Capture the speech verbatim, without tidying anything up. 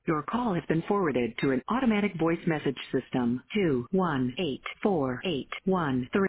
Your call has been forwarded to an automatic voice message system. two one eight four eight one three